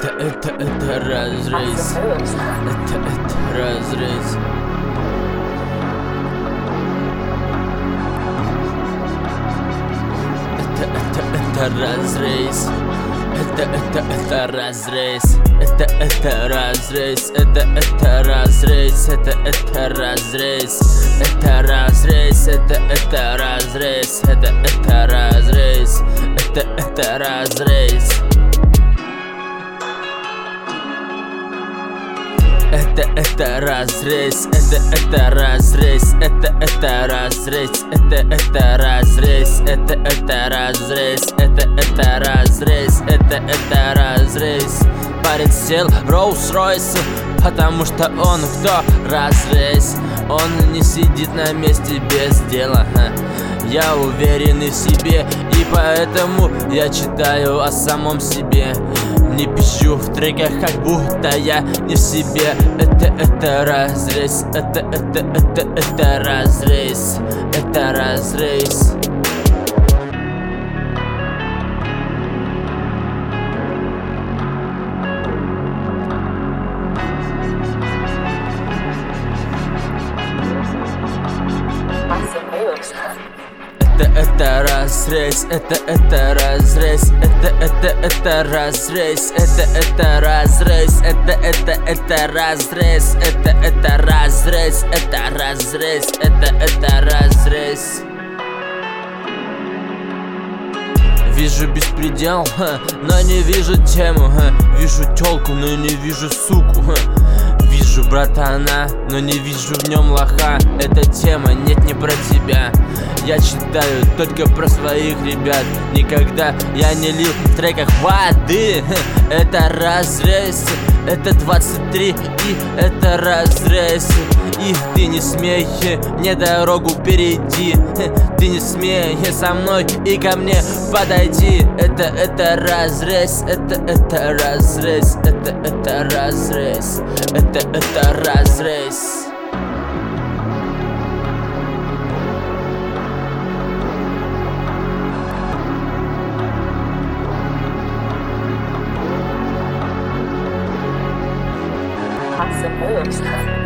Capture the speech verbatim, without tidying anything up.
Это, это, это разрез. Это, это разрез. Это, это, это разрез. Это, это, это разрез. Это, это разрез. Это, это разрез. Это, это разрез. Это разрез. Это, это разрез. Это, это разрез. Это, это разрез. Это, это разрез, это, это разрез, это, это разрез, это, это разрез, это, это разрез, это, это разрез, это, это разрез. Парень сел в Rolls-Royce, потому что он кто? Разрез. Он не сидит на месте без дела. Я уверенный в себе, и поэтому я читаю о самом себе. Не пищу в треках, как будто я не в себе. Это, это разрез, это, это, это, это разрез, это разрез. Это, это разрез, это, это разрез, это, это, это разрез, это, это разрез, это, это, это разрез, это, это разрез, это разрез, это, это разрез. Вижу беспредел, ха, но не вижу тему, ха. Вижу тёлку, но не вижу суку, ха. Вижу братана, но не вижу в нем лоха. Эта тема нет, не про тебя. Я читаю только про своих ребят. Никогда я не лил в треках воды. Это разрез, это двадцать три, и это разрез. И ты не смей мне дорогу перейти. Ты не смей со мной и ко мне подойти. Это, это разрез, это, это разрез, это, это разрез, это, это разрез. Awesome moves.